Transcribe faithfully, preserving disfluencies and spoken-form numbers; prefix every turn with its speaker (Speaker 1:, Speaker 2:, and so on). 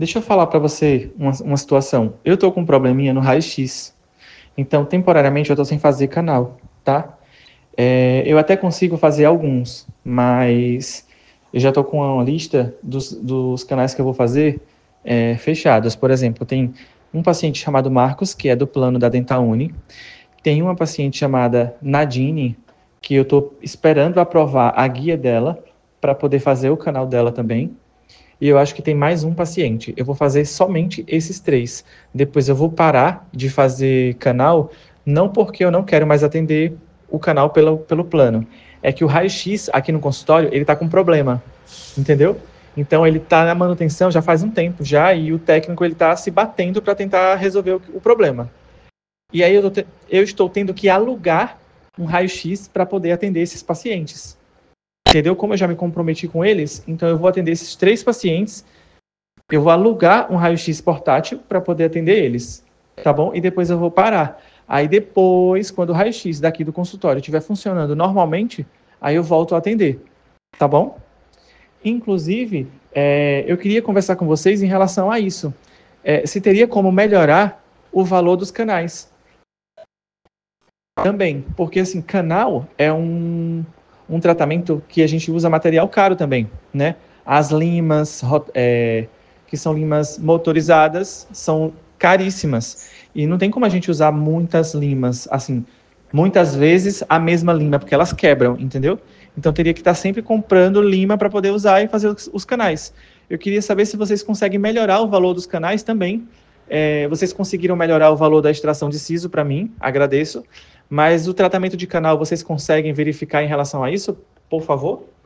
Speaker 1: Deixa eu falar para você uma, uma situação. Eu tô com um probleminha no raio-x. Então, temporariamente, eu tô sem fazer canal, tá? É, eu até consigo fazer alguns, mas eu já tô com uma lista dos, dos canais que eu vou fazer é, fechados. Por exemplo, tem um paciente chamado Marcos, que é do plano da Dentauni. Tem uma paciente chamada Nadine, que eu tô esperando aprovar a guia dela para poder fazer o canal dela também. E eu acho que tem mais um paciente. Eu vou fazer somente esses três. Depois eu vou parar de fazer canal, não porque eu não quero mais atender o canal pelo, pelo plano. É que o raio-x aqui no consultório, ele tá com problema, entendeu? Então ele tá na manutenção já faz um tempo já e o técnico ele tá se batendo para tentar resolver o, o problema. E aí eu, tô te- eu estou tendo que alugar um raio-x para poder atender esses pacientes. Entendeu? Como eu já me comprometi com eles, então eu vou atender esses três pacientes. Eu vou alugar um raio-x portátil para poder atender eles, tá bom? E depois eu vou parar. Aí depois, quando o raio-x daqui do consultório estiver funcionando normalmente, aí eu volto a atender, tá bom? Inclusive, é, eu queria conversar com vocês em relação a isso. É, se teria como melhorar o valor dos canais também, porque assim, canal é um, um tratamento que a gente usa material caro também, né? As limas, ro- é, que são limas motorizadas, são caríssimas. E não tem como a gente usar muitas limas, assim, muitas vezes a mesma lima, porque elas quebram, entendeu? Então teria que estar sempre comprando lima para poder usar e fazer os, os canais. Eu queria saber se vocês conseguem melhorar o valor dos canais também. É, vocês conseguiram melhorar o valor da extração de siso para mim, agradeço. Mas o tratamento de canal, vocês conseguem verificar em relação a isso, por favor?